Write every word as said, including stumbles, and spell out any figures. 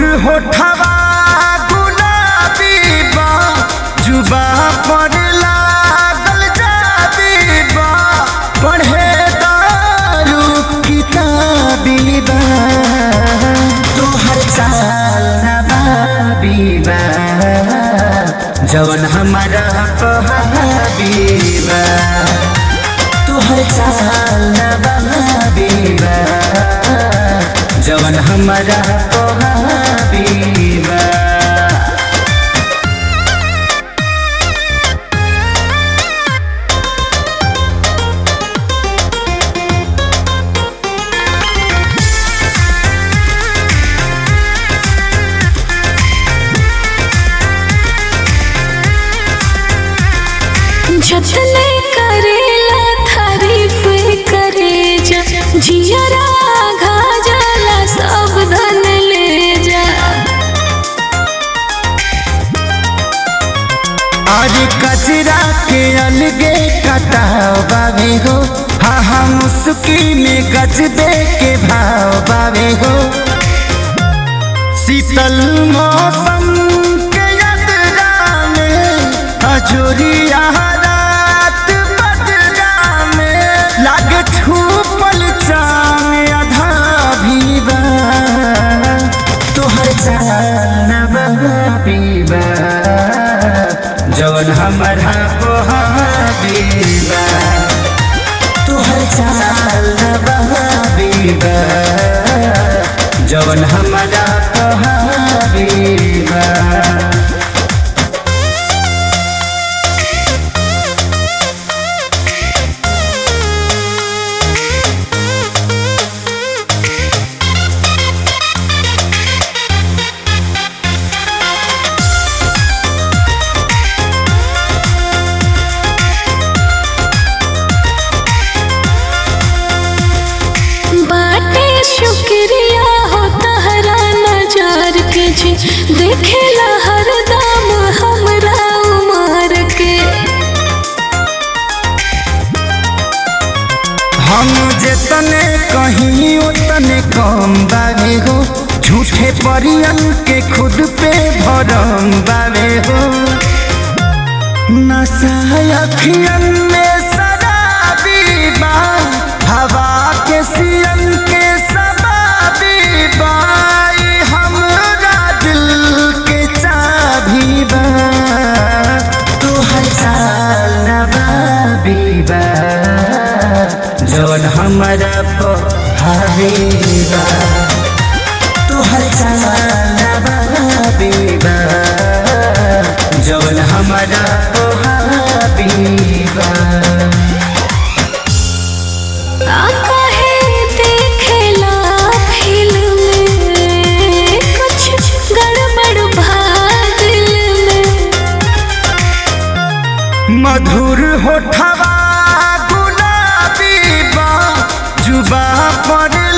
होठवा गुलाबी बा, जुबा पर लागल जाबी बा, पढ़े दारू किताबी बा, तोहर चाल नवाबी बा, जवन हमारा पहाबी बा, तोहर चाल नवाबी बा, जवन हमारा पहाबी बा। जतने करेला तारीफ करे जा, जियरा घा जाला सब धन ले जा। आज कचरा के अलगे कटाव बावे हो, हा हा मुस्की में गज दे के भाव बावे हो, शीतल मौसम के यात्रा में अजोरिया रात बदरा में लागे छुपल चाँद आधा भी बा, तोहर चाल नवाबी बा, जवन हमारा पहाबी बा, तोहर चाल नवाबी बा, जवन हमारा पहाबी बा। शुक्रिया हो तहरा नजार के जी, देखेला हरदम हमरा उमर के। हम जितने कहीं उतने कम बावे हो, झूठे परियन के खुद पे भरम बावे हो, नशा अखियन में शराबी बा, हवा के सियन के सबाबी बा, हमरा दिल के चाबी बा, तोहर चाल नवाबी बा, जवन हमारा पहाबी बा, तोहर चाल नवाबी बा, जवन हमारा पहाबी बा। मधुर होठवा गुलाबी बा, जुबा पर